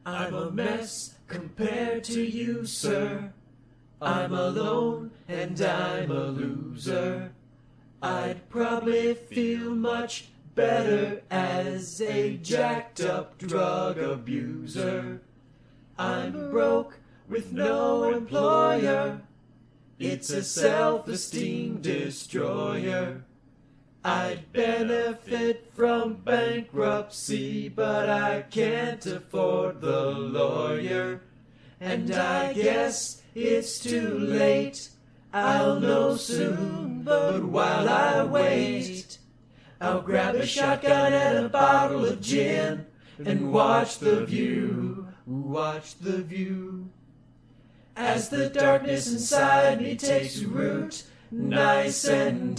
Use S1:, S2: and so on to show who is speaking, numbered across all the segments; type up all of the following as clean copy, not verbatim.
S1: I'm a mess compared to you, sir. I'm alone and I'm a loser. I'd probably feel much better as a jacked up drug abuser. I'm broke with no employer. It's a self-esteem destroyer. I'd benefit from bankruptcy, but I can't afford the lawyer. And I guess it's too late. I'll know soon, but while I wait, I'll grab a shotgun and a bottle of gin and watch the view, watch the view. As the darkness inside me takes root, nice and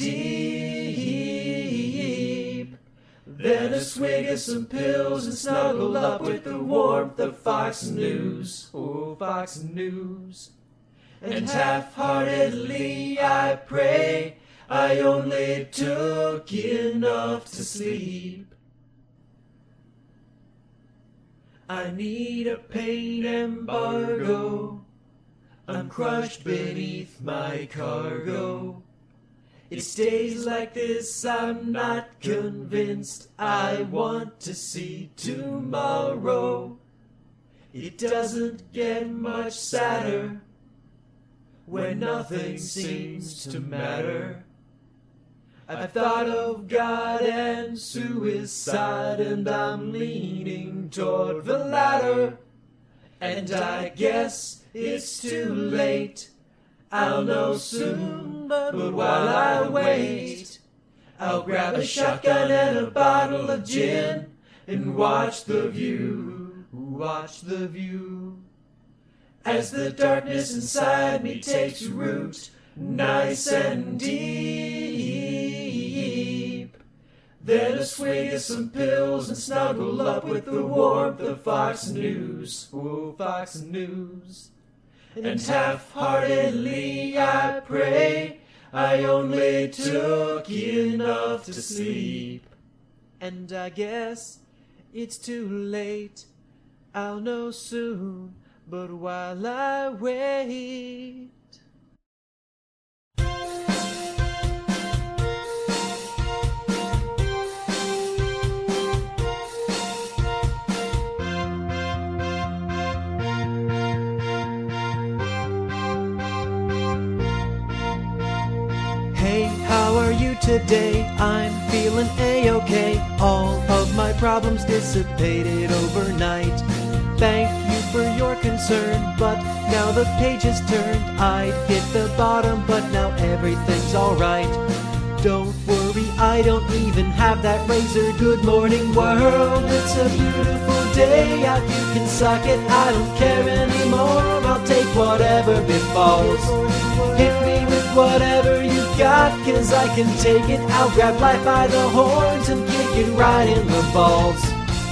S1: deep. Then a swig of some pills and snuggle up with the warmth of Fox News, oh Fox News. And half-heartedly I pray I only took enough to sleep. I need a pain embargo. I'm crushed beneath my cargo. It stays like this, I'm not convinced I want to see tomorrow. It doesn't get much sadder when nothing seems to matter. I've thought of God and suicide, and I'm leaning toward the latter. And I guess it's too late. I'll know soon, but while I wait, I'll grab a shotgun and a bottle of gin and watch the view, watch the view. As the darkness inside me takes root, nice and deep. Then a swig of some pills and snuggle up with the warmth of Fox News, oh Fox News. And half-heartedly I pray I only took enough to sleep. And I guess it's too late. I'll know soon, but while I wait. Hey, how are you today? I'm feeling A-okay. All of my problems dissipated overnight. Thank you for your concern, but now the page is turned. I'd hit the bottom, but now everything's alright. Don't worry, I don't even have that razor. Good morning, world. It's a beautiful day out. You can suck it, I don't care anymore. I'll take whatever befalls. Hit me with whatever you got, 'cause I can take it. I'll grab life by the horns and kick it right in the balls.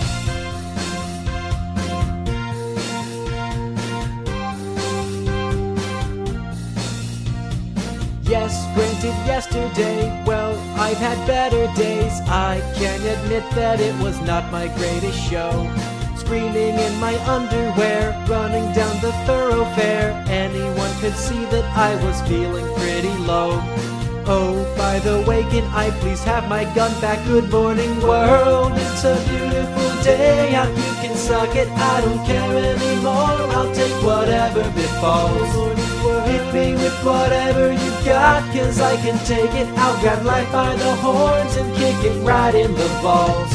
S1: Yes, granted yesterday, well, I've had better days. I can admit that it was not my greatest show. Screaming in my underwear, running down the thoroughfare. Anyone could see that I was feeling pretty low. Oh, by the way, can I please have my gun back? Good morning, world. It's a beautiful day out. You can suck it, I don't care anymore. I'll take whatever befalls. Hit me with whatever you got, 'cause I can take it. I'll grab life by the horns and kick it right in the balls.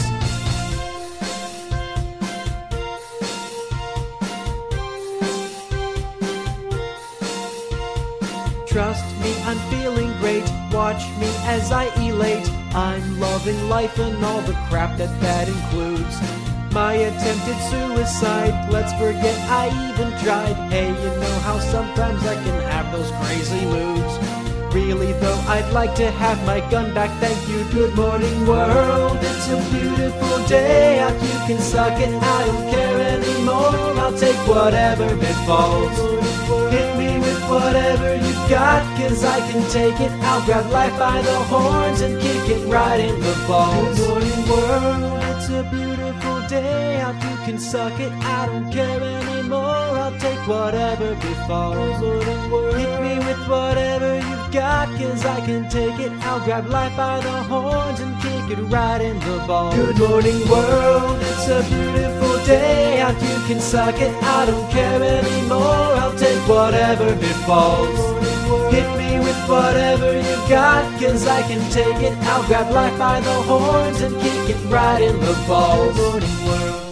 S1: Trust me, I'm feeling great. Watch me as I elate. I'm loving life and all the crap that includes. My attempted suicide, let's forget I even tried. Hey, you know how sometimes I can have those crazy moods. Really though, I'd like to have my gun back, thank you. Good morning, world. It's a beautiful day out. You can suck it, I don't care anymore. I'll take whatever befalls. Hit me with whatever you got, 'cause I can take it. I'll grab life by the horns and kick it right in the balls. Good morning, world. It's a beautiful day out, you can suck it. I don't care anymore, I'll take whatever befalls. Hit me with whatever you've got, 'cause I can take it. I'll grab life by the horns and kick it right in the balls. Good morning world, it's a beautiful day out, you can suck it. I don't care anymore, I'll take whatever befalls. Hit me with whatever you've got, 'cause I can take it. I'll grab life by the horns and kick it right in the balls. Good morning world.